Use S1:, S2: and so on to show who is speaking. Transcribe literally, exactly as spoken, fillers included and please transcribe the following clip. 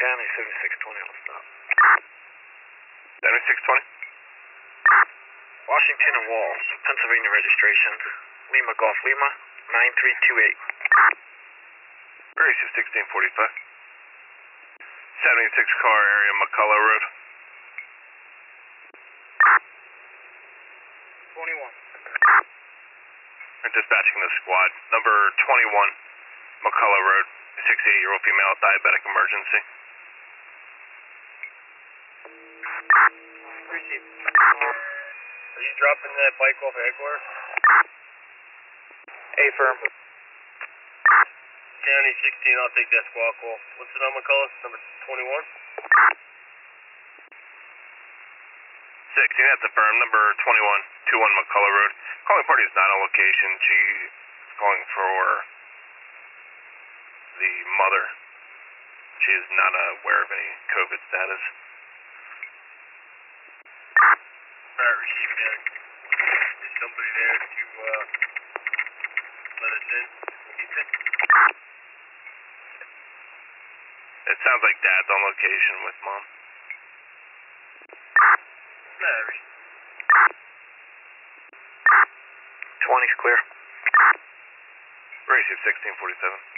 S1: County, seventy-six twenty, I'll stop.
S2: seventy-six twenty?
S1: Washington and Walls, Pennsylvania registration. Lima Golf Lima, nine three two eight.
S2: Race sixteen forty-five. seventy-six car area, McCullough Road.
S1: twenty-one.
S2: And dispatching the squad. Number twenty-one, McCullough Road. sixty-eight-year-old female, diabetic emergency.
S1: Received. Are you dropping that bike off at headquarters? A firm. County sixteen, I'll take that squad call. What's the number, McCullough? Number twenty-one?
S2: sixteen, that's affirmed. Number twenty-one, twenty-one McCullough Road. Calling party is not on location. She is calling for the mother. She is not aware of any COVID status.
S1: Alright, received that. Is somebody there to uh, let us in?
S2: It sounds like Dad's on location with Mom.
S1: Mary. twenty's clear.
S2: Race sixteen forty-seven.